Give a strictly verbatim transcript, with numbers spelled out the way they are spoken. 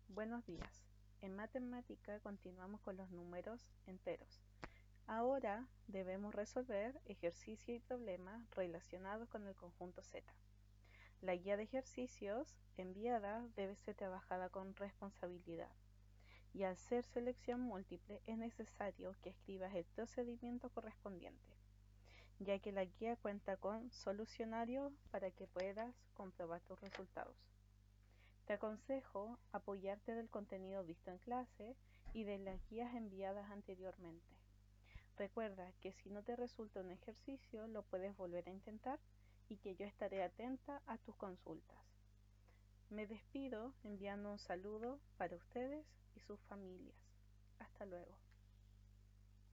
Buenos días. En matemática continuamos con los números enteros. Ahora debemos resolver ejercicios y problemas relacionados con el conjunto Z. La guía de ejercicios enviada debe ser trabajada con responsabilidad. Y al ser selección múltiple es necesario que escribas el procedimiento correspondiente, ya que la guía cuenta con solucionario para que puedas comprobar tus resultados. Te aconsejo apoyarte del contenido visto en clase y de las guías enviadas anteriormente. Recuerda que si no te resulta un ejercicio, lo puedes volver a intentar y que yo estaré atenta a tus consultas. Me despido enviando un saludo para ustedes y sus familias. Hasta luego.